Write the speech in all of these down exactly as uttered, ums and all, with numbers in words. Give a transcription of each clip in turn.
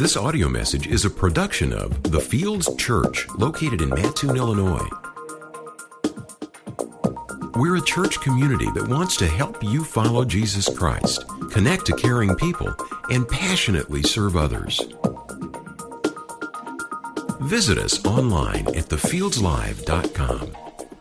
This audio message is a production of The Fields Church, located in Mattoon, Illinois. We're a church community that wants to help you follow Jesus Christ, connect to caring people, and passionately serve others. Visit us online at the fields live dot com.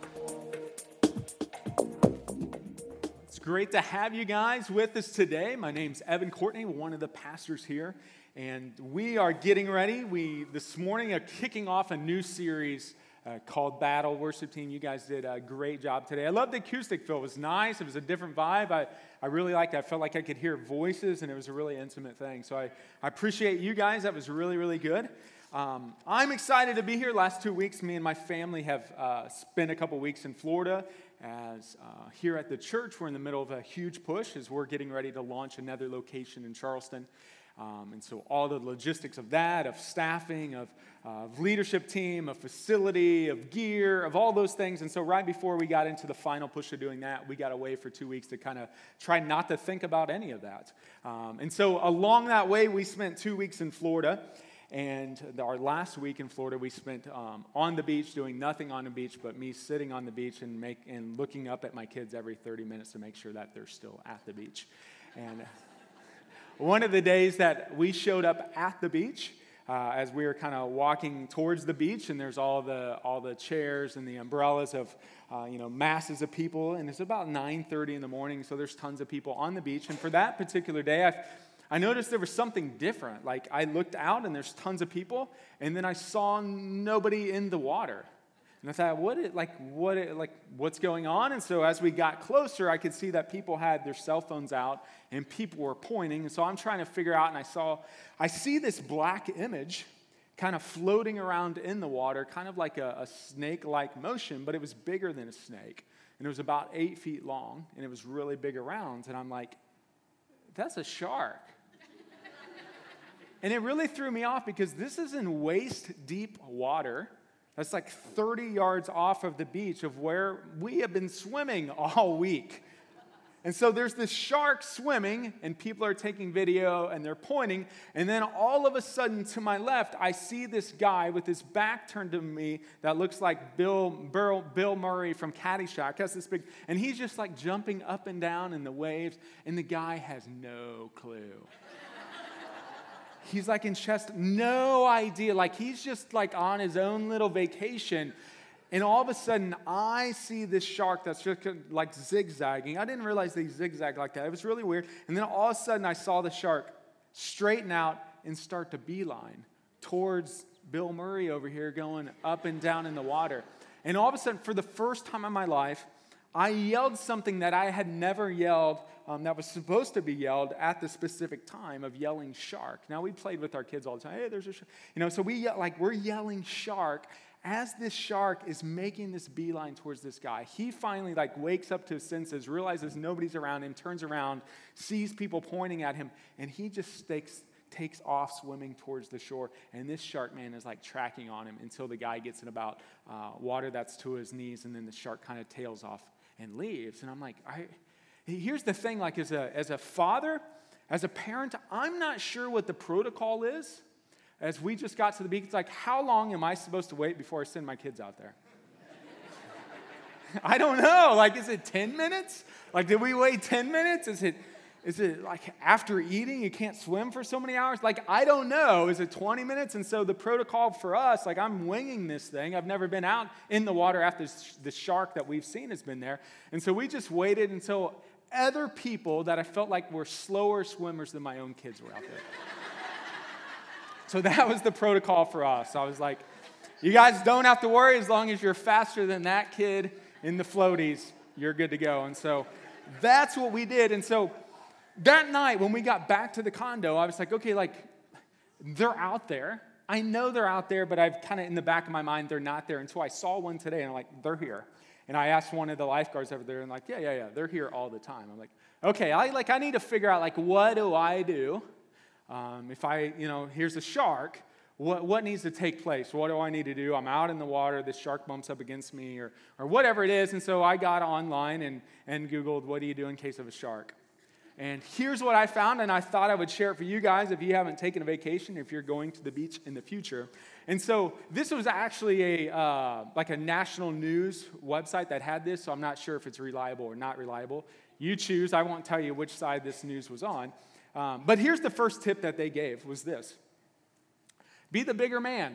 It's great to have you guys with us today. My name's Evan Courtney, one of the pastors here, and we are getting ready. We, this morning, are kicking off a new series uh, called Battle. Worship team, you guys did a great job today. I loved the acoustic feel. It was nice. It was a different vibe. I, I really liked it. I felt like I could hear voices, and it was a really intimate thing. So I, I appreciate you guys. That was really, really good. Um, I'm excited to be here. Last two weeks, me and my family have uh, spent a couple weeks in Florida. As uh, here at the church, we're in the middle of a huge push as we're getting ready to launch another location in Charleston. Um, and so all the logistics of that, of staffing, of, uh, of leadership team, of facility, of gear, of all those things. And so right before we got into the final push of doing that, we got away for two weeks to kind of try not to think about any of that. Um, and so along that way, we spent two weeks in Florida. And our last week in Florida, we spent um, on the beach, doing nothing on the beach, but me sitting on the beach and make and looking up at my kids every thirty minutes to make sure that they're still at the beach. And one of the days that we showed up at the beach, uh, as we were kind of walking towards the beach, and there's all the all the chairs and the umbrellas of uh, you know masses of people, and it's about nine thirty in the morning, so there's tons of people on the beach. And for that particular day, I. I noticed there was something different. Like, I looked out, and there's tons of people, and then I saw nobody in the water. And I thought, what, it, like, what, it, like, what's going on? And so as we got closer, I could see that people had their cell phones out, and people were pointing. And so I'm trying to figure out, and I saw, I see this black image kind of floating around in the water, kind of like a, a snake-like motion, but it was bigger than a snake. And it was about eight feet long, and it was really big around. And I'm like, that's a shark. And it really threw me off because this is in waist-deep water. That's like thirty yards off of the beach of where we have been swimming all week. And so there's this shark swimming, and people are taking video, and they're pointing. And then all of a sudden, to my left, I see this guy with his back turned to me that looks like Bill, Bill, Bill Murray from Caddyshack. Has this big, and he's just like jumping up and down in the waves, and the guy has no clue. He's like in chest, no idea. Like he's just like on his own little vacation. And all of a sudden, I see this shark that's just like zigzagging. I didn't realize they zigzag like that. It was really weird. And then all of a sudden, I saw the shark straighten out and start to beeline towards Bill Murray over here going up and down in the water. And all of a sudden, for the first time in my life, I yelled something that I had never yelled, um, that was supposed to be yelled at the specific time of yelling shark. Now, we played with our kids all the time. Hey, there's a shark. You know, so we yell, like we're yelling shark as this shark is making this beeline towards this guy. He finally like wakes up to his senses, realizes nobody's around him, turns around, sees people pointing at him, and he just takes takes off swimming towards the shore, and this shark man is like tracking on him until the guy gets in about uh, water that's to his knees, and then the shark kind of tails off and leaves. And I'm like, I, here's the thing, like as a as a father, as a parent, I'm not sure what the protocol is. As we just got to the beach, it's like, how long am I supposed to wait before I send my kids out there? I don't know. Like, is it ten minutes? Like, did we wait ten minutes? Is it Is it like after eating, you can't swim for so many hours? Like, I don't know. Is it twenty minutes? And so the protocol for us, like I'm winging this thing. I've never been out in the water after the shark that we've seen has been there. And so we just waited until other people that I felt like were slower swimmers than my own kids were out there. So that was the protocol for us. I was like, you guys don't have to worry. As long as you're faster than that kid in the floaties, you're good to go. And so that's what we did. And so that night, when we got back to the condo, I was like, okay, like, they're out there. I know they're out there, but I've kind of in the back of my mind, they're not there. And so I saw one today, and I'm like, they're here. And I asked one of the lifeguards over there, and like, yeah, yeah, yeah, they're here all the time. I'm like, okay, I like, I need to figure out, like, what do I do? Um, if I, you know, here's a shark, what what needs to take place? What do I need to do? I'm out in the water, this shark bumps up against me, or or whatever it is. And so I got online and, and Googled, what do you do in case of a shark? And here's what I found, and I thought I would share it for you guys if you haven't taken a vacation, if you're going to the beach in the future. And so this was actually a uh, like a national news website that had this, so I'm not sure if it's reliable or not reliable. You choose. I won't tell you which side this news was on. Um, but here's the first tip that they gave was this. Be the bigger man.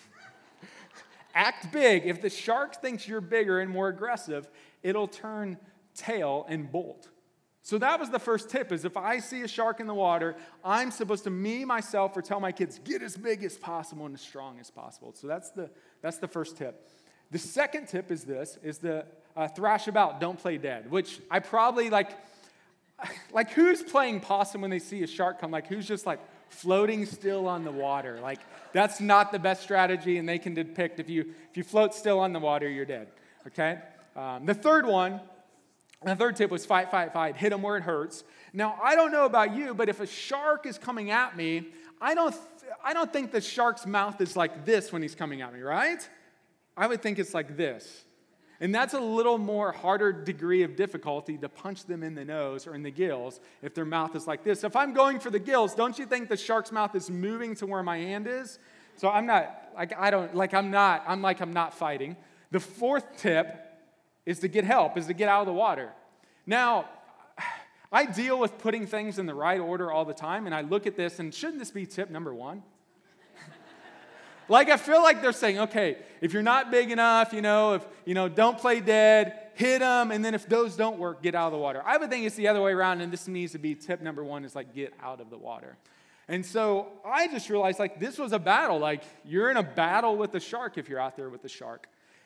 Act big. If the shark thinks you're bigger and more aggressive, it'll turn tail and bolt. So that was the first tip, is if I see a shark in the water, I'm supposed to, me, myself, or tell my kids, get as big as possible and as strong as possible. So that's the that's the first tip. The second tip is this, is the uh, thrash about, don't play dead, which I probably, like, like who's playing possum when they see a shark come? Like, who's just, like, floating still on the water? Like, that's not the best strategy, and they can depict if you, if you float still on the water, you're dead, okay? Um, the third one, And the third tip was fight, fight, fight, hit them where it hurts. Now, I don't know about you, but if a shark is coming at me, I don't, th- I don't think the shark's mouth is like this when he's coming at me, right? I would think it's like this. And that's a little more harder degree of difficulty to punch them in the nose or in the gills if their mouth is like this. If I'm going for the gills, don't you think the shark's mouth is moving to where my hand is? So I'm not, like, I don't, like, I'm not, I'm like, I'm not fighting. The fourth tip is to get help, is to get out of the water. Now, I deal with putting things in the right order all the time, and I look at this, and shouldn't this be tip number one? Like, I feel like they're saying, okay, if you're not big enough, you know, if, you know, don't play dead, hit them, and then if those don't work, get out of the water. I would think it's the other way around, and this needs to be tip number one, is like, get out of the water. And so I just realized, like, this was a battle. Like, you're in a battle with the shark if you're out there with the shark.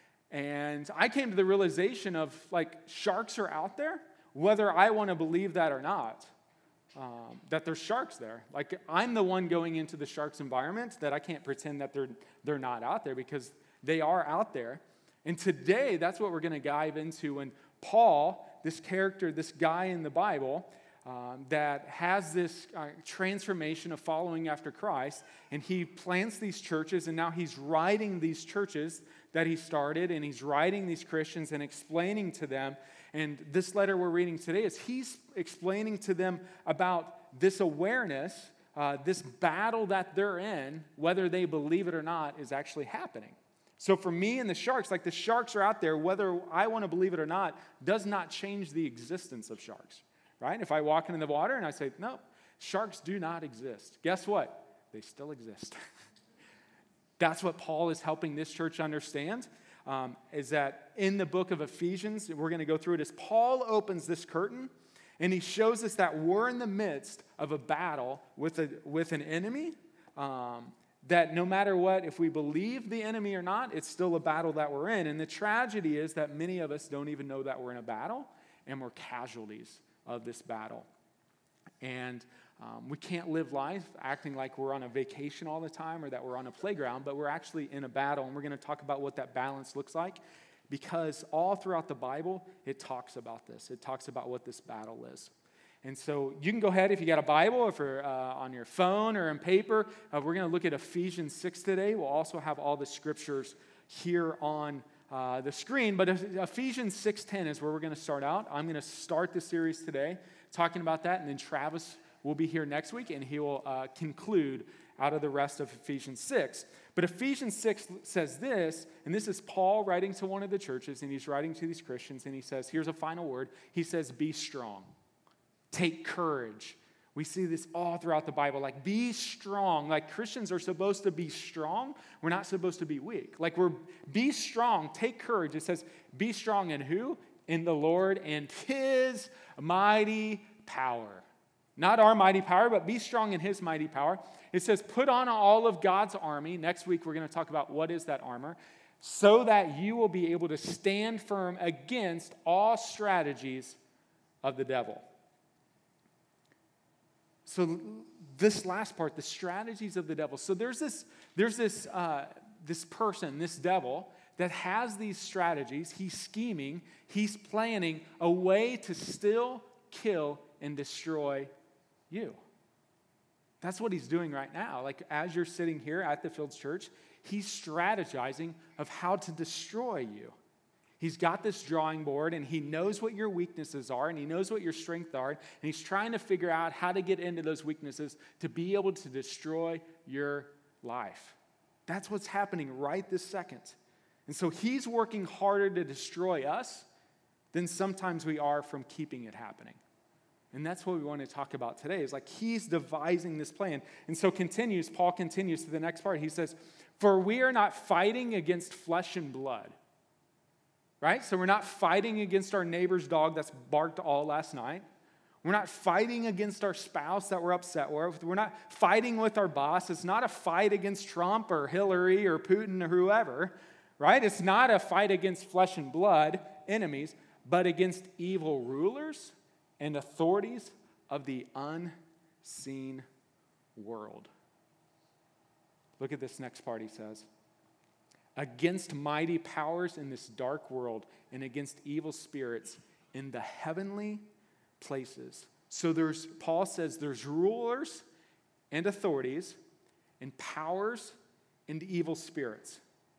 And I came to the realization of, like, sharks are out there, whether I want to believe that or not, um, that there's sharks there. Like, I'm the one going into the shark's environment, that I can't pretend that they're they're not out there, because they are out there. And today, that's what we're going to dive into when Paul, this character, this guy in the Bible, um, that has this uh, transformation of following after Christ, and he plants these churches, and now he's writing these churches that he started, and he's writing these Christians and explaining to them. And this letter we're reading today is he's explaining to them about this awareness, uh, this battle that they're in, whether they believe it or not, is actually happening. So for me and the sharks, like, the sharks are out there, whether I want to believe it or not, does not change the existence of sharks, right? If I walk into the water and I say, no, sharks do not exist, guess what? They still exist. That's what Paul is helping this church understand, um, is that in the book of Ephesians, we're going to go through it, as Paul opens this curtain, and he shows us that we're in the midst of a battle with, a, with an enemy, um, that no matter what, if we believe the enemy or not, it's still a battle that we're in. And the tragedy is that many of us don't even know that we're in a battle, and we're casualties of this battle. And Um, we can't live life acting like we're on a vacation all the time or that we're on a playground, but we're actually in a battle, and we're going to talk about what that balance looks like, because all throughout the Bible, it talks about this. It talks about what this battle is. And so you can go ahead, if you got a Bible, if you're uh, on your phone or in paper, uh, we're going to look at Ephesians six today. We'll also have all the scriptures here on uh, the screen, but Ephesians six ten is where we're going to start out. I'm going to start the series today talking about that, and then Travis will be here next week, and he will uh, conclude out of the rest of Ephesians six. But Ephesians six says this, and this is Paul writing to one of the churches, and he's writing to these Christians, and he says, here's a final word. He says, be strong. Take courage. We see this all throughout the Bible. Like, be strong. Like, Christians are supposed to be strong. We're not supposed to be weak. Like, we're, be strong. Take courage. It says, be strong in who? In the Lord and his mighty power. Not our mighty power, but be strong in his mighty power. It says, put on all of God's army. Next week, we're going to talk about what is that armor, so that you will be able to stand firm against all strategies of the devil. So this last part, the strategies of the devil. So there's this, there's this, uh, this person, this devil, that has these strategies. He's scheming. He's planning a way to still kill and destroy you. That's what he's doing right now. Like, as you're sitting here at the Fields Church, he's strategizing of how to destroy you. He's got this drawing board, and he knows what your weaknesses are, and he knows what your strengths are, and he's trying to figure out how to get into those weaknesses to be able to destroy your life. That's what's happening right this second. And so he's working harder to destroy us than sometimes we are from keeping it happening. And that's what we want to talk about today, is like he's devising this plan. And so continues, Paul continues to the next part. He says, for we are not fighting against flesh and blood. Right? So we're not fighting against our neighbor's dog that's barked all last night. We're not fighting against our spouse that we're upset with. We're not fighting with our boss. It's not a fight against Trump or Hillary or Putin or whoever. Right? It's not a fight against flesh and blood enemies, but against evil rulers and authorities of the unseen world. Look at this next part, he says. Against mighty powers in this dark world and against evil spirits in the heavenly places. So there's, Paul says there's rulers and authorities and powers and evil spirits.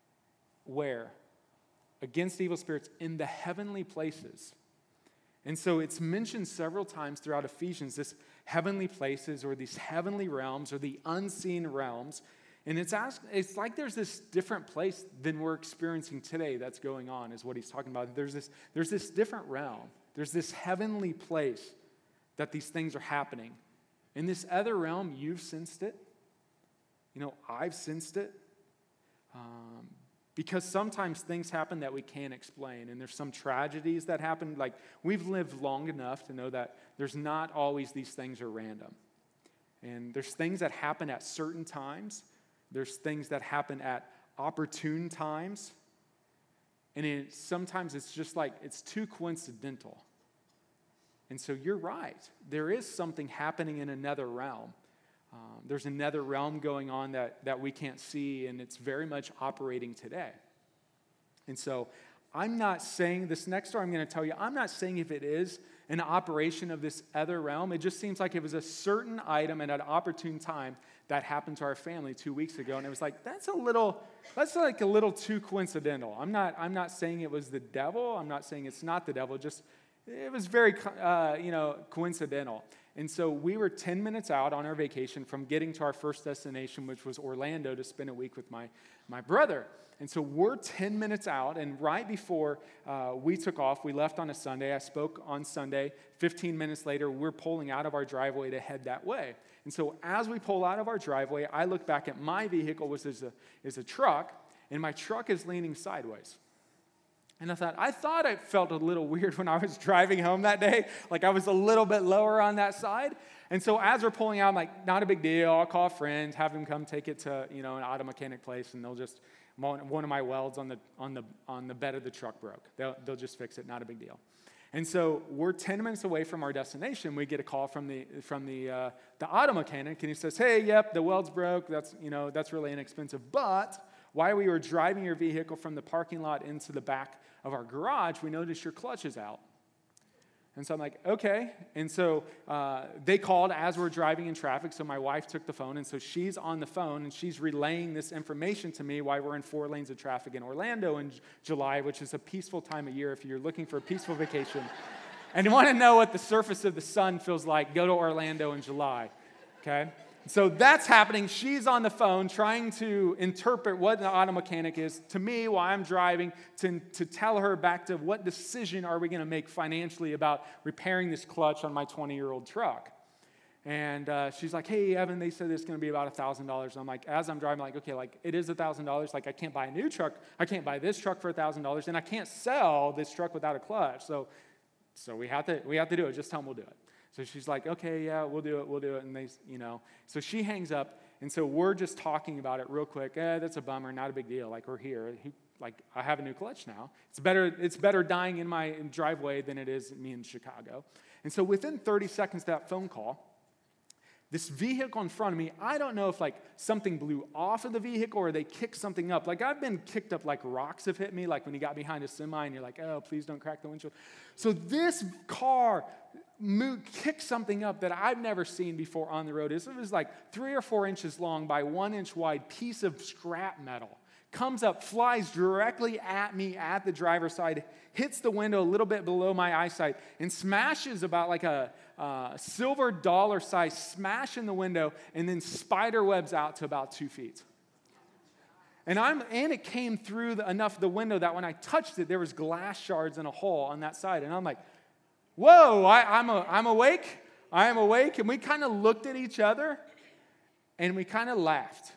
Where? Against evil spirits in the heavenly places. And so it's mentioned several times throughout Ephesians, this heavenly places or these heavenly realms or the unseen realms. And it's asked, it's like there's this different place than we're experiencing today that's going on, is what he's talking about. There's this, there's this different realm. There's this heavenly place that these things are happening. In this other realm, you've sensed it. You know, I've sensed it. Um, because sometimes things happen that we can't explain. And there's some tragedies that happen. Like, we've lived long enough to know that there's not always these things are random. And there's things that happen at certain times. There's things that happen at opportune times. And it, sometimes it's just like, it's too coincidental. And so you're right. There is something happening in another realm. Um, there's another realm going on that, that we can't see, and it's very much operating today. And so I'm not saying, this next story I'm going to tell you, I'm not saying if it is an operation of this other realm. It just seems like it was a certain item at an opportune time that happened to our family two weeks ago. And it was like, that's a little, that's like a little too coincidental. I'm not, I'm not saying it was the devil. I'm not saying it's not the devil. Just, it was very, uh, you know, coincidental. And so we were ten minutes out on our vacation from getting to our first destination, which was Orlando, to spend a week with my, my brother. And so we're ten minutes out, and right before uh, we took off, we left on a Sunday. I spoke on Sunday. fifteen minutes later, we're pulling out of our driveway to head that way. And so as we pull out of our driveway, I look back at my vehicle, which is a, is a truck, and my truck is leaning sideways. And I thought, I thought it felt a little weird when I was driving home that day. Like I was a little bit lower on that side. And so as we're pulling out, I'm like, not a big deal. I'll call friends, have them come take it to, you know, an auto mechanic place, and they'll just, one of my welds on the on the on the bed of the truck broke. They'll they'll just fix it. Not a big deal. And so we're ten minutes away from our destination. We get a call from the from the uh, the auto mechanic, and he says, "Hey, yep, the weld's broke. That's you know that's really inexpensive, but while we were driving your vehicle from the parking lot into the back of our garage, we noticed your clutch is out." And so I'm like, okay. And so uh, they called as we're driving in traffic, so my wife took the phone, and so she's on the phone, and she's relaying this information to me while we're in four lanes of traffic in Orlando in July, which is a peaceful time of year if you're looking for a peaceful vacation. And you want to know what the surface of the sun feels like, go to Orlando in July, okay? So that's happening. She's on the phone trying to interpret what an auto mechanic is to me while I'm driving to, to tell her back to what decision are we going to make financially about repairing this clutch on my twenty-year-old truck. And uh, she's like, hey, Evan, they said it's going to be about one thousand dollars. I'm like, as I'm driving, I'm like, okay, like it is one thousand dollars. Like I can't buy a new truck. I can't buy this truck for one thousand dollars, and I can't sell this truck without a clutch. So, so we have to we have to do it. Just tell them we'll do it. So she's like, okay, yeah, we'll do it, we'll do it. And they, you know, so she hangs up. And so we're just talking about it real quick. Eh, that's a bummer, not a big deal. Like we're here. He, like I have a new clutch now. It's better, it's better dying in my driveway than it is me in Chicago. And so within thirty seconds of that phone call, this vehicle in front of me, I don't know if like something blew off of the vehicle or they kicked something up. Like I've been kicked up like rocks have hit me, like when you got behind a semi and you're like, oh, please don't crack the windshield. So this car moved, kicked something up that I've never seen before on the road. It was like three or four inches long by one inch wide piece of scrap metal comes up, flies directly at me at the driver's side, hits the window a little bit below my eyesight, and smashes about like a uh, silver dollar size smash in the window, and then spider webs out to about two feet. And I'm and it came through the, enough of the window that when I touched it, there was glass shards in a hole on that side. And I'm like, whoa, I, I'm, a, I'm awake. I am awake. And we kind of looked at each other, and we kind of laughed.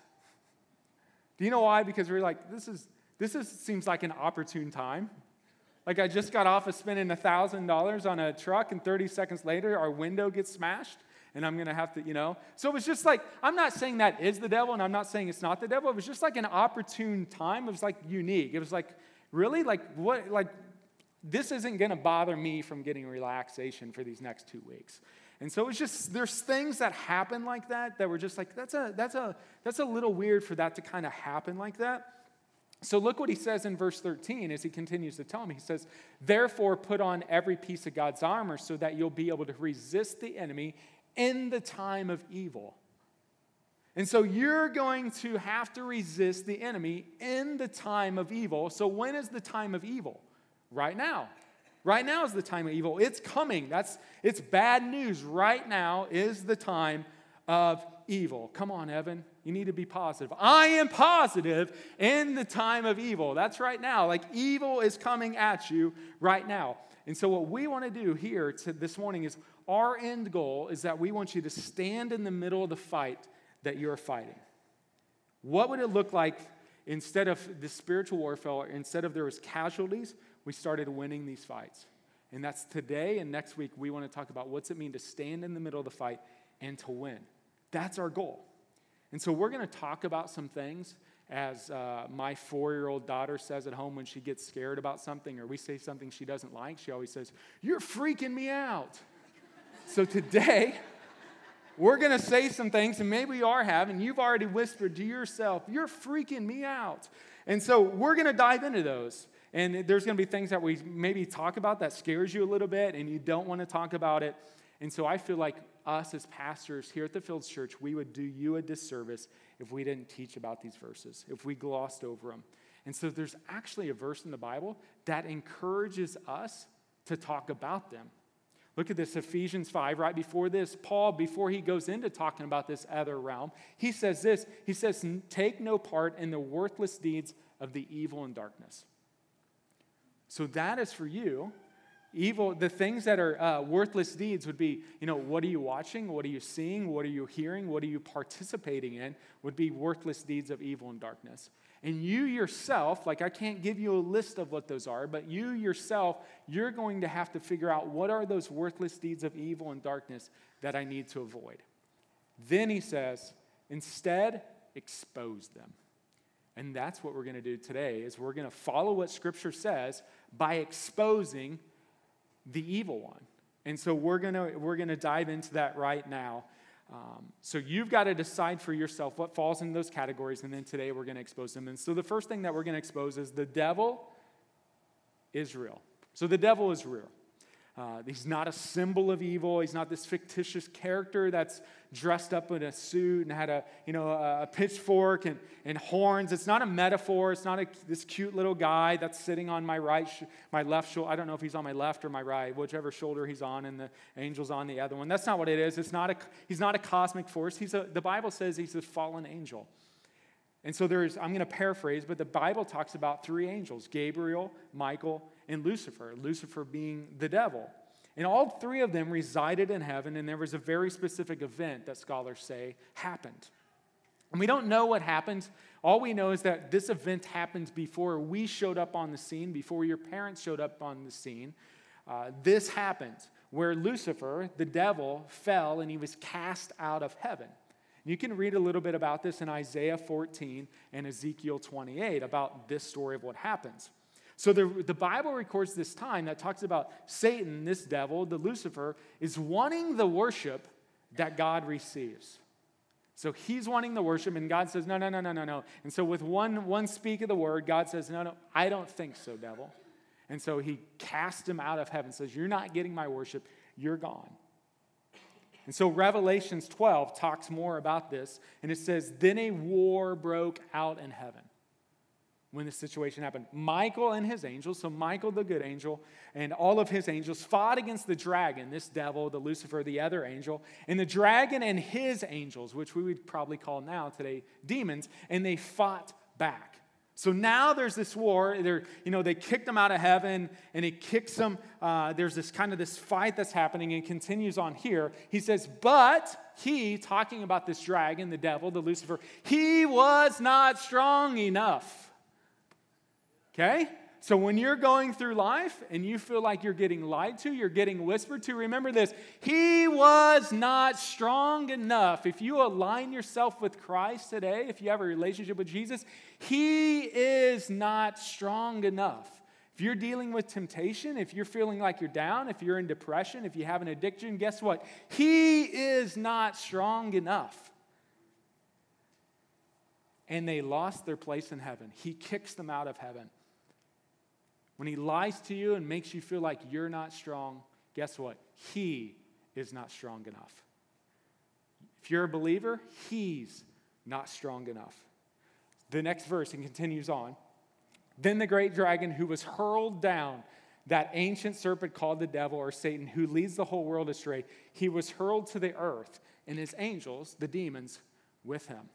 Do you know why? Because we were like, this is this is seems like an opportune time. Like I just got off of spending one thousand dollars on a truck, and thirty seconds later, our window gets smashed. And I'm going to have to, you know. So it was just like, I'm not saying that is the devil, and I'm not saying it's not the devil. It was just like an opportune time. It was like unique. It was like, really? Like, what? Like, this isn't going to bother me from getting relaxation for these next two weeks. And so it's just, there's things that happen like that that were just like, that's a, that's a, that's a little weird for that to kind of happen like that. So look what he says in verse thirteen as he continues to tell me. He says, therefore put on every piece of God's armor so that you'll be able to resist the enemy in the time of evil. And so you're going to have to resist the enemy in the time of evil. So when is the time of evil? Right now. Right now is the time of evil. It's coming. That's it's bad news. Right now is the time of evil. Come on, Evan. You need to be positive. I am positive in the time of evil. That's right now. Like evil is coming at you right now. And so what we want to do here to this morning is our end goal is that we want you to stand in the middle of the fight that you're fighting. What would it look like instead of the spiritual warfare, instead of there was casualties, we started winning these fights? And that's today and next week we want to talk about what's it mean to stand in the middle of the fight and to win. That's our goal. And so we're going to talk about some things as uh, my four-year-old daughter says at home when she gets scared about something or we say something she doesn't like, she always says, "You're freaking me out." So today, we're going to say some things, and maybe you are having, you've already whispered to yourself, "You're freaking me out." And so we're going to dive into those. And there's going to be things that we maybe talk about that scares you a little bit, and you don't want to talk about it. And so I feel like us as pastors here at the Fields Church, we would do you a disservice if we didn't teach about these verses, if we glossed over them. And so there's actually a verse in the Bible that encourages us to talk about them. Look at this, Ephesians five, right before this, Paul, before he goes into talking about this other realm, he says this, he says, take no part in the worthless deeds of the evil and darkness. So that is for you. Evil, the things that are uh, worthless deeds would be, you know, what are you watching? What are you seeing? What are you hearing? What are you participating in? Would be worthless deeds of evil and darkness. And you yourself, like I can't give you a list of what those are, but you yourself, you're going to have to figure out what are those worthless deeds of evil and darkness that I need to avoid. Then he says, instead, expose them. And that's what we're going to do today, is we're going to follow what Scripture says by exposing the evil one. And so we're going to we're going to dive into that right now. Um, so you've got to decide for yourself what falls in those categories, and then today we're going to expose them. And so the first thing that we're going to expose is the devil is real. So the devil is real. Uh, he's not a symbol of evil. He's not this fictitious character that's dressed up in a suit and had a you know a pitchfork and, and horns. It's not a metaphor. It's not a, this cute little guy that's sitting on my right, sh- my left shoulder. I don't know if he's on my left or my right, whichever shoulder he's on, and the angel's on the other one. That's not what it is. It's not a. He's not a cosmic force. He's a. The Bible says he's a fallen angel. And so there's. I'm going to paraphrase, but the Bible talks about three angels: Gabriel, Michael, and Lucifer. Lucifer being the devil. And all three of them resided in heaven, and there was a very specific event that scholars say happened. And we don't know what happened. All we know is that this event happened before we showed up on the scene, before your parents showed up on the scene. Uh, this happened where Lucifer, the devil, fell and he was cast out of heaven. You can read a little bit about this in Isaiah fourteen and Ezekiel twenty-eight about this story of what happens. So the, the Bible records this time that talks about Satan, this devil, the Lucifer, is wanting the worship that God receives. So he's wanting the worship, and God says, no, no, no, no, no, no. And so with one, one speak of the word, God says, no, no, I don't think so, devil. And so he casts him out of heaven, says, you're not getting my worship, you're gone. And so Revelations twelve talks more about this, and it says, then a war broke out in heaven. when this situation happened. Michael and his angels, so Michael the good angel and all of his angels fought against the dragon, this devil, the Lucifer, the other angel, and the dragon and his angels, which we would probably call now today demons, and they fought back. So now there's this war. They're, you know, they kicked them out of heaven, and he kicks them. Uh, there's this kind of this fight that's happening, and continues on here. He says, but he, talking about this dragon, the devil, the Lucifer, he was not strong enough. Okay? So when you're going through life and you feel like you're getting lied to, you're getting whispered to, remember this. He was not strong enough. If you align yourself with Christ today, if you have a relationship with Jesus, he is not strong enough. If you're dealing with temptation, if you're feeling like you're down, if you're in depression, if you have an addiction, guess what? He is not strong enough. And they lost their place in heaven. He kicks them out of heaven. When he lies to you and makes you feel like you're not strong, guess what? He is not strong enough. If you're a believer, he's not strong enough. The next verse, and continues on. Then the great dragon who was hurled down, that ancient serpent called the devil or Satan, who leads the whole world astray, he was hurled to the earth, and his angels, the demons, with him.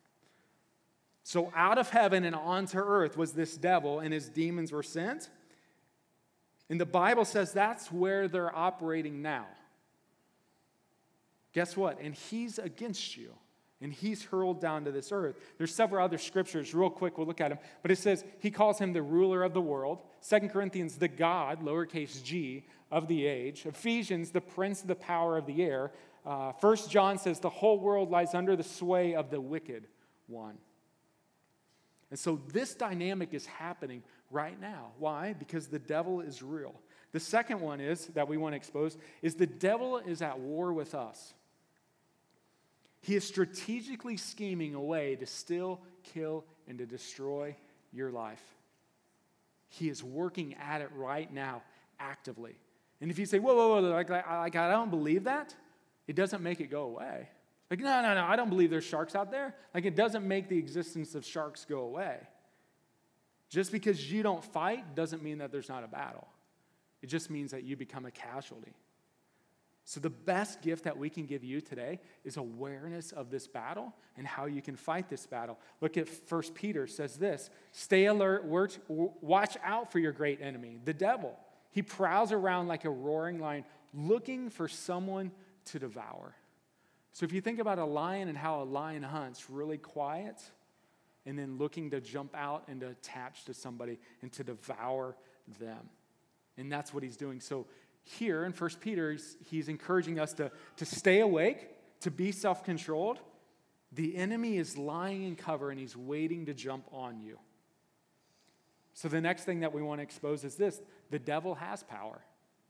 So out of heaven and onto earth was this devil, and his demons were sent. And the Bible says that's where they're operating now. Guess what? And he's against you. And he's hurled down to this earth. There's several other scriptures. Real quick, we'll look at them. But it says he calls him the ruler of the world. Second Corinthians, the God, lowercase g, of the age. Ephesians, the prince of the power of the air. Uh, First John says the whole world lies under the sway of the wicked one. And so this dynamic is happening right now. Why? Because the devil is real. The second one is, that we want to expose, is the devil is at war with us. He is strategically scheming a way to steal, kill, and to destroy your life. He is working at it right now, actively. And if you say, whoa, whoa, whoa, like, like I don't believe that, it doesn't make it go away. Like, no, no, no, I don't believe there's sharks out there. Like, it doesn't make the existence of sharks go away. Just because you don't fight doesn't mean that there's not a battle. It just means that you become a casualty. So the best gift that we can give you today is awareness of this battle and how you can fight this battle. Look at First Peter says this, stay alert, watch out for your great enemy, the devil. He prowls around like a roaring lion, looking for someone to devour. So if you think about a lion and how a lion hunts, really quiet, and then looking to jump out and to attach to somebody and to devour them. And that's what he's doing. So here in First Peter, he's, he's encouraging us to, to stay awake, to be self-controlled. The enemy is lying in cover and he's waiting to jump on you. So the next thing that we want to expose is this. The devil has power.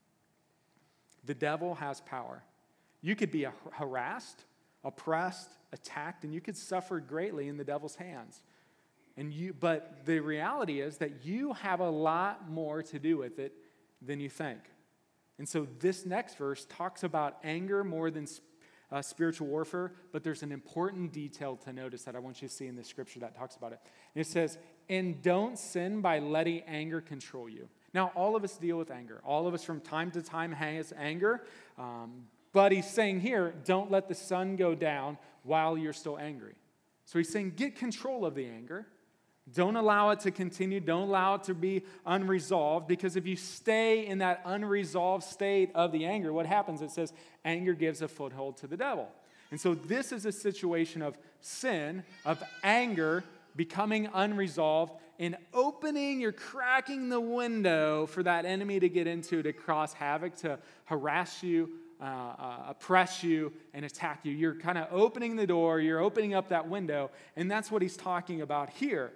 The devil has power. You could be harassed, oppressed, attacked, and you could suffer greatly in the devil's hands. And you, but the reality is that you have a lot more to do with it than you think. And so this next verse talks about anger more than uh, spiritual warfare, but there's an important detail to notice that I want you to see in the scripture that talks about it. And it says, and don't sin by letting anger control you. Now, all of us deal with anger. All of us from time to time has anger. Um, But he's saying here, don't let the sun go down while you're still angry. So he's saying, get control of the anger. Don't allow it to continue. Don't allow it to be unresolved. Because if you stay in that unresolved state of the anger, what happens? It says, anger gives a foothold to the devil. And so this is a situation of sin, of anger becoming unresolved, and opening, you're cracking the window for that enemy to get into, to cause havoc, to harass you, Uh, uh, oppress you and attack you. You're kind of opening the door, you're opening up that window, and that's what he's talking about here.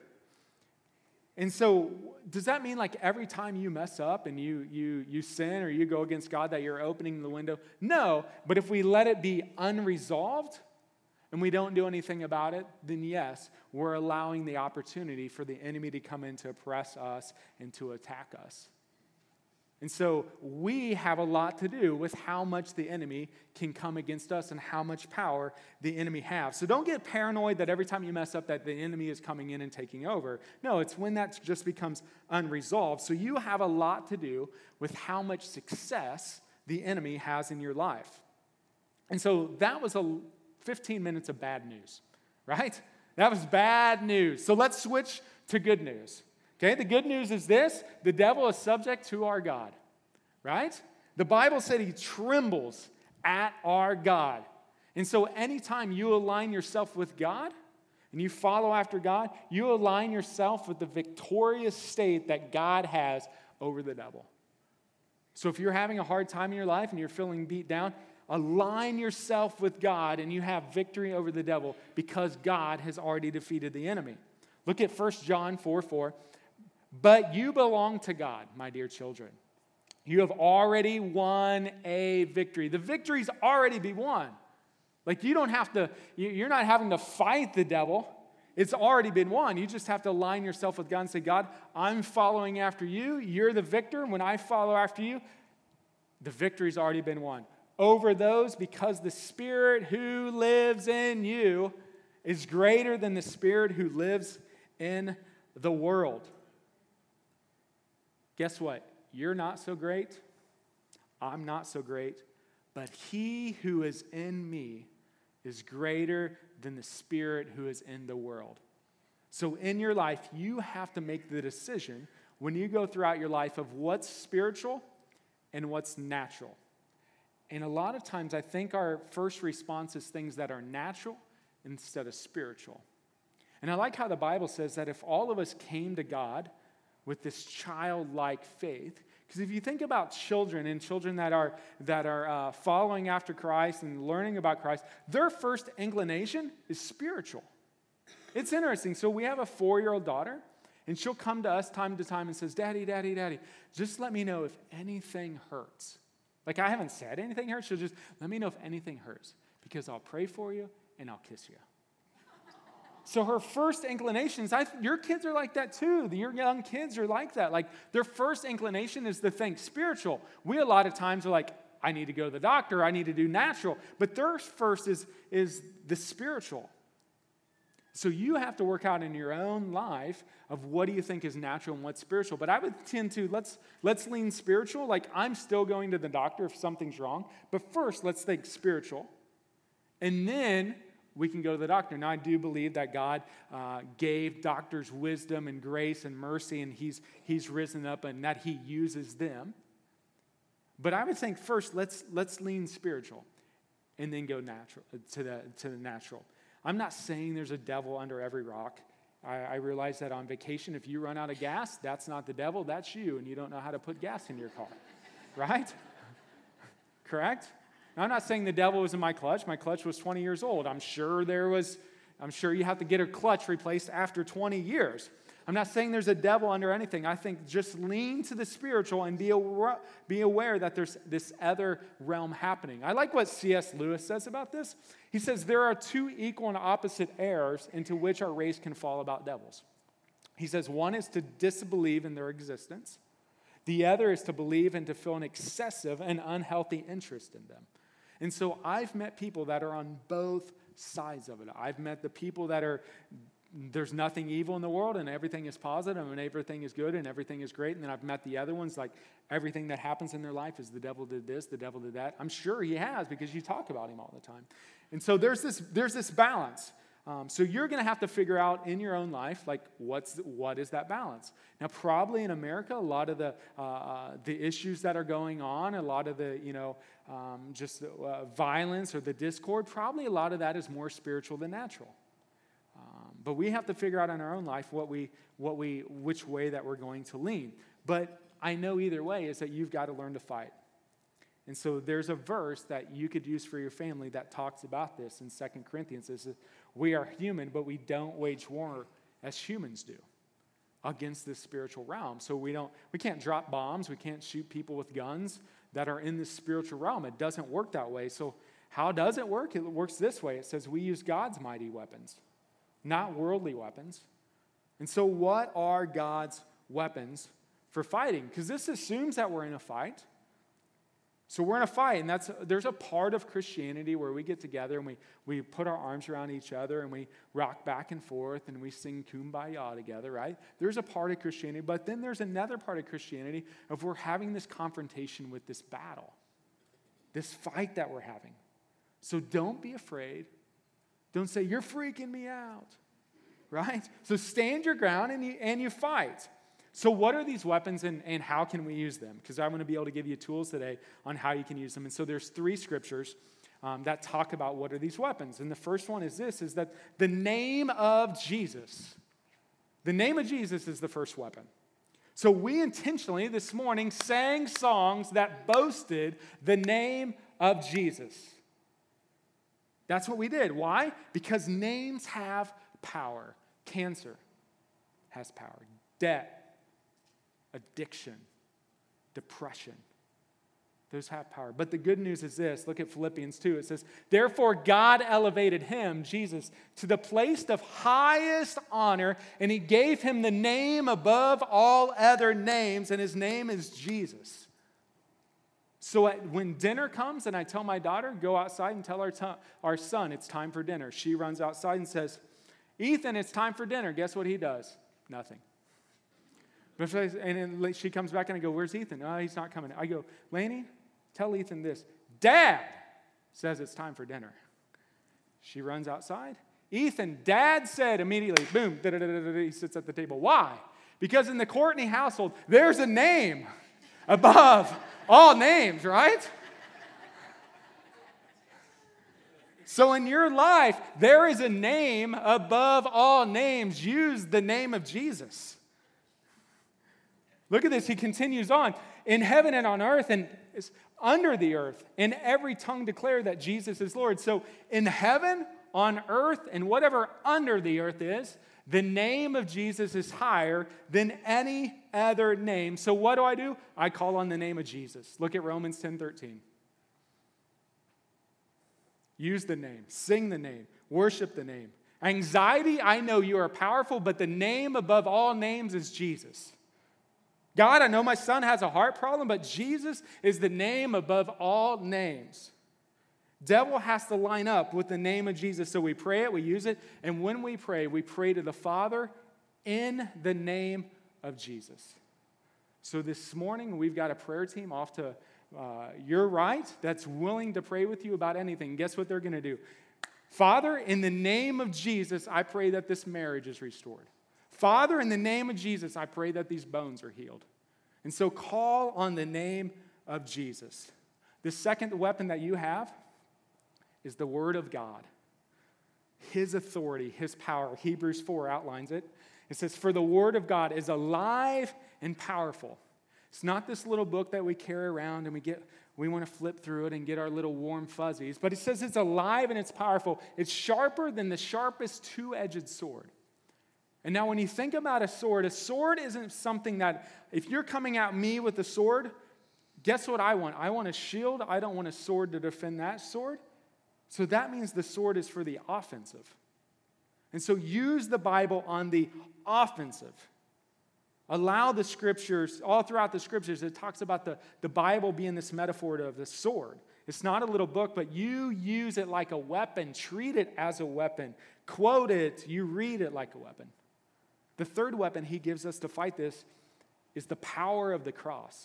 And so does that mean like every time you mess up and you you you sin or you go against God that you're opening the window? No, but if we let it be unresolved and we don't do anything about it, then yes, we're allowing the opportunity for the enemy to come in to oppress us and to attack us. And so we have a lot to do with how much the enemy can come against us and how much power the enemy has. So don't get paranoid that every time you mess up that the enemy is coming in and taking over. No, it's when that just becomes unresolved. So you have a lot to do with how much success the enemy has in your life. And so that was a fifteen minutes of bad news, right? That was bad news. So let's switch to good news. Okay, the good news is this: the devil is subject to our God, right? The Bible said he trembles at our God. And so anytime you align yourself with God and you follow after God, you align yourself with the victorious state that God has over the devil. So if you're having a hard time in your life and you're feeling beat down, align yourself with God and you have victory over the devil because God has already defeated the enemy. Look at First John four four. But you belong to God, my dear children. You have already won a victory. The victory's already been won. Like you don't have to, you're not having to fight the devil. It's already been won. You just have to align yourself with God and say, God, I'm following after you. You're the victor. When I follow after you, the victory's already been won. Over those, because the Spirit who lives in you is greater than the spirit who lives in the world. Guess what? You're not so great. I'm not so great. But he who is in me is greater than the spirit who is in the world. So in your life, you have to make the decision when you go throughout your life of what's spiritual and what's natural. And a lot of times, I think our first response is things that are natural instead of spiritual. And I like how the Bible says that if all of us came to God with this childlike faith, because if you think about children and children that are that are uh, following after Christ and learning about Christ, their first inclination is spiritual. It's interesting. So we have a four-year-old daughter, and she'll come to us time to time and says, Daddy, Daddy, Daddy, just let me know if anything hurts. Like I haven't said anything hurts. She'll just, let me know if anything hurts, because I'll pray for you and I'll kiss you. So her first inclinations, I, your kids are like that too. Your young kids are like that. Like their first inclination is to think spiritual. We a lot of times are like, I need to go to the doctor. I need to do natural. But their first is, is the spiritual. So you have to work out in your own life of what do you think is natural and what's spiritual. But I would tend to, let's, let's lean spiritual. Like I'm still going to the doctor if something's wrong. But first, let's think spiritual. And then we can go to the doctor. Now, I do believe that God uh, gave doctors wisdom and grace and mercy, and he's, he's risen up and that he uses them. But I would think first, let's, let's lean spiritual and then go natural to the, to the natural. I'm not saying there's a devil under every rock. I, I realize that on vacation, if you run out of gas, that's not the devil, that's you, and you don't know how to put gas in your car, right? Correct? Now, I'm not saying the devil was in my clutch. My clutch was twenty years old. I'm sure there was, I'm sure you have to get a clutch replaced after twenty years. I'm not saying there's a devil under anything. I think just lean to the spiritual and be aware, be aware that there's this other realm happening. I like what C S Lewis says about this. He says, there are two equal and opposite errors into which our race can fall about devils. He says, one is to disbelieve in their existence. The other is to believe and to feel an excessive and unhealthy interest in them. And so I've met people that are on both sides of it. I've met the people that are, there's nothing evil in the world and everything is positive and everything is good and everything is great. And then I've met the other ones, like everything that happens in their life is the devil did this, the devil did that. I'm sure he has, because you talk about him all the time. And so there's this, there's this balance. Um, so you're going to have to figure out in your own life, like, what's what is that balance? Now, probably in America, a lot of the uh, uh, the issues that are going on, a lot of the, you know, um, just the, uh, violence or the discord, probably a lot of that is more spiritual than natural. Um, but we have to figure out in our own life what we what we which way that we're going to lean. But I know either way is that you've got to learn to fight. And so there's a verse that you could use for your family that talks about this in Second Corinthians. It says, we are human, but we don't wage war as humans do against this spiritual realm. So we don't, we can't drop bombs. We can't shoot people with guns that are in this spiritual realm. It doesn't work that way. So how does it work? It works this way. It says we use God's mighty weapons, not worldly weapons. And so what are God's weapons for fighting, because this assumes that we're in a fight. So we're in a fight, and that's there's a part of Christianity where we get together and we, we put our arms around each other and we rock back and forth and we sing Kumbaya together, right? There's a part of Christianity, but then there's another part of Christianity of we're having this confrontation with this battle, this fight that we're having. So don't be afraid. Don't say, you're freaking me out, right? So stand your ground and you, and you fight. So what are these weapons and, and how can we use them? Because I'm going to be able to give you tools today on how you can use them. And so there's three scriptures um, that talk about what are these weapons. And the first one is this, is that the name of Jesus, the name of Jesus is the first weapon. So we intentionally this morning sang songs that boasted the name of Jesus. That's what we did. Why? Because names have power. Cancer has power. Debt. Addiction, depression, those have power. But the good news is this. Look at Philippians two. It says, therefore God elevated him, Jesus, to the place of highest honor, and he gave him the name above all other names, and his name is Jesus. So at, when dinner comes and I tell my daughter, go outside and tell our, t- our son it's time for dinner. She runs outside and says, Ethan, it's time for dinner. Guess what he does? Nothing. And then she comes back and I go, where's Ethan? Oh, he's not coming. I go, Lainey, tell Ethan this. Dad says it's time for dinner. She runs outside. Ethan, Dad said immediately, boom, he sits at the table. Why? Because in the Courtney household, there's a name above all names, right? So in your life, there is a name above all names. Use the name of Jesus. Look at this. He continues on. In heaven and on earth and under the earth, and every tongue declare that Jesus is Lord. So in heaven, on earth, and whatever under the earth is, the name of Jesus is higher than any other name. So what do I do? I call on the name of Jesus. Look at Romans ten thirteen. Use the name. Sing the name. Worship the name. Anxiety, I know you are powerful, but the name above all names is Jesus. God, I know my son has a heart problem, but Jesus is the name above all names. Devil has to line up with the name of Jesus. So we pray it, we use it, and when we pray, we pray to the Father in the name of Jesus. So this morning, we've got a prayer team off to uh, your right that's willing to pray with you about anything. Guess what they're going to do? Father, in the name of Jesus, I pray that this marriage is restored. Father, in the name of Jesus, I pray that these bones are healed. And so call on the name of Jesus. The second weapon that you have is the Word of God. His authority, His power. Hebrews four outlines it. It says, for the Word of God is alive and powerful. It's not this little book that we carry around and we get we want to flip through it and get our little warm fuzzies. But it says it's alive and it's powerful. It's sharper than the sharpest two-edged sword. And now when you think about a sword, a sword isn't something that, if you're coming at me with a sword, guess what I want? I want a shield. I don't want a sword to defend that sword. So that means the sword is for the offensive. And so use the Bible on the offensive. Allow the scriptures, all throughout the scriptures, it talks about the, the Bible being this metaphor of the sword. It's not a little book, but you use it like a weapon. Treat it as a weapon. Quote it. You read it like a weapon. The third weapon he gives us to fight this is the power of the cross.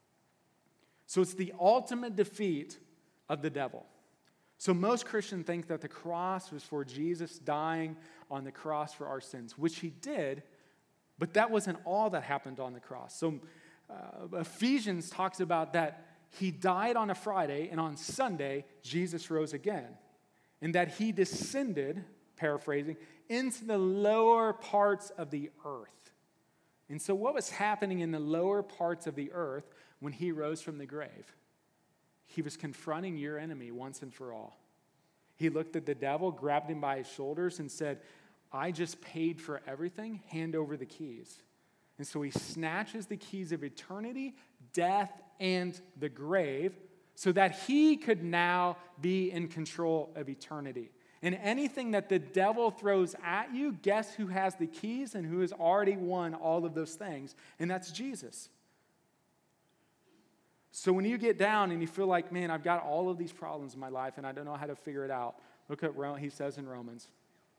So it's the ultimate defeat of the devil. So most Christians think that the cross was for Jesus dying on the cross for our sins, which he did, but that wasn't all that happened on the cross. So uh, Ephesians talks about that he died on a Friday, and on Sunday, Jesus rose again. And that he descended, paraphrasing, into the lower parts of the earth. And so what was happening in the lower parts of the earth when he rose from the grave? He was confronting your enemy once and for all. He looked at the devil, grabbed him by his shoulders, and said, I just paid for everything, hand over the keys. And so he snatches the keys of eternity, death, and the grave, so that he could now be in control of eternity. And anything that the devil throws at you, guess who has the keys and who has already won all of those things? And that's Jesus. So when you get down and you feel like, man, I've got all of these problems in my life and I don't know how to figure it out, look at what he says in Romans.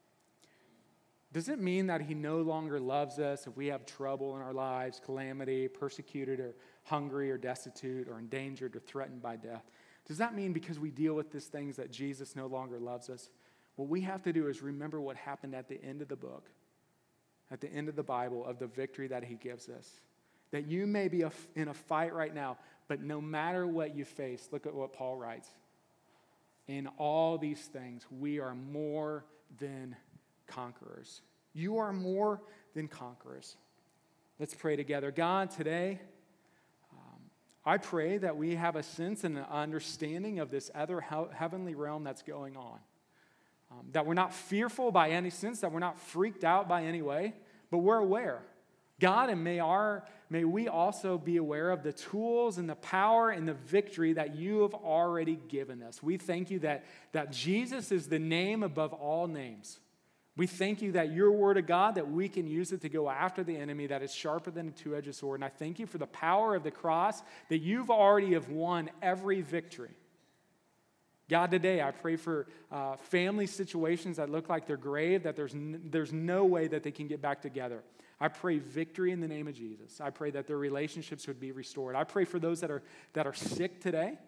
Does it mean that he no longer loves us if we have trouble in our lives, calamity, persecuted or hungry or destitute or endangered or threatened by death? Does that mean because we deal with these things that Jesus no longer loves us? What we have to do is remember what happened at the end of the book, at the end of the Bible, of the victory that he gives us. That you may be in a fight right now, but no matter what you face, look at what Paul writes. In all these things, we are more than conquerors. You are more than conquerors. Let's pray together. God, today, um, I pray that we have a sense and an understanding of this other he- heavenly realm that's going on. Um, that we're not fearful by any sense, that we're not freaked out by any way, but we're aware. God, and may our may we also be aware of the tools and the power and the victory that you have already given us. We thank you that, that Jesus is the name above all names. We thank you that your word of God, that we can use it to go after the enemy that is sharper than a two-edged sword. And I thank you for the power of the cross, that you've already have won every victory. God, today I pray for uh, family situations that look like they're grave, that there's, n- there's no way that they can get back together. I pray victory in the name of Jesus. I pray that their relationships would be restored. I pray for those that are, that are sick today.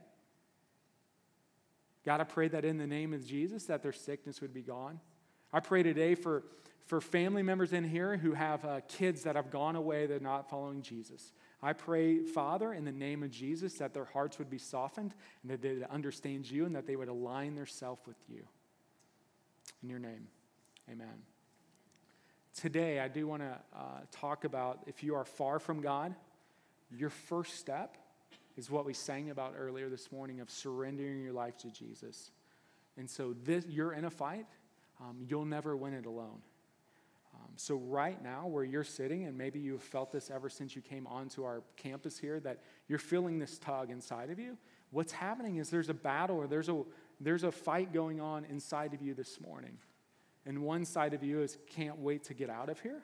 God, I pray that in the name of Jesus, that their sickness would be gone. I pray today for, for family members in here who have uh, kids that have gone away, that are not following Jesus. I pray, Father, in the name of Jesus, that their hearts would be softened and that they would understand you and that they would align themselves with you. In your name, amen. Today, I do want to uh, talk about if you are far from God, your first step is what we sang about earlier this morning of surrendering your life to Jesus. And so this, you're in a fight. Um, you'll never win it alone. Um, so right now, where you're sitting, and maybe you've felt this ever since you came onto our campus here, that you're feeling this tug inside of you, what's happening is there's a battle or there's a, there's a fight going on inside of you this morning. And one side of you is can't wait to get out of here.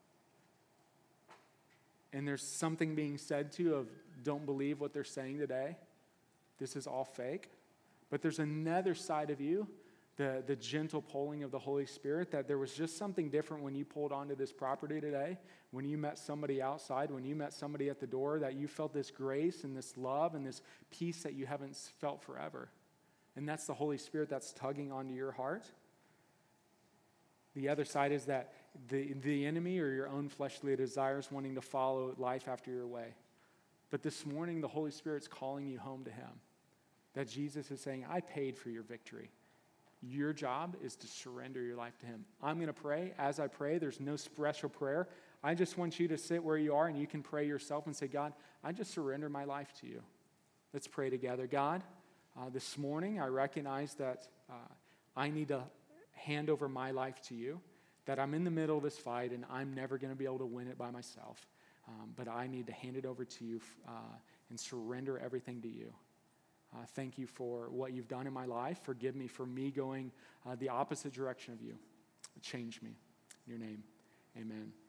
And there's something being said to you of don't believe what they're saying today. This is all fake. But there's another side of you, the, the gentle pulling of the Holy Spirit, that there was just something different when you pulled onto this property today, when you met somebody outside, when you met somebody at the door, that you felt this grace and this love and this peace that you haven't felt forever. And that's the Holy Spirit that's tugging onto your heart. The other side is that the, the enemy or your own fleshly desires wanting to follow life after your way. But this morning, the Holy Spirit's calling you home to him. That Jesus is saying, I paid for your victory. Your job is to surrender your life to him. I'm going to pray. As I pray, there's no special prayer. I just want you to sit where you are and you can pray yourself and say, God, I just surrender my life to you. Let's pray together. God, uh, this morning I recognize that uh, I need to hand over my life to you, that I'm in the middle of this fight and I'm never going to be able to win it by myself. Um, but I need to hand it over to you uh, and surrender everything to you. Uh, thank you for what you've done in my life. Forgive me for me going uh, the opposite direction of you. Change me. In your name, amen.